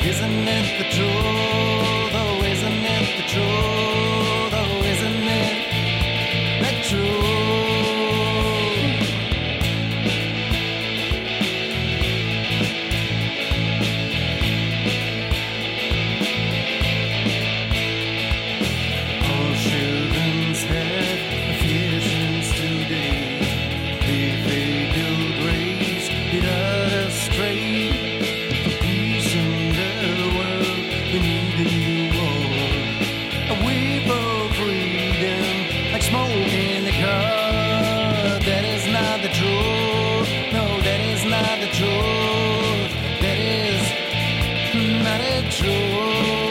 Isn't it the truth? Oh, isn't it the truth? Oh, isn't it the truth? All children's have visions today. They build race, lead us astray. For peace in the world, we need a new war. A wave of freedom, like smoke in the car. That is not the truth. No, that is not the truth. That is not the truth.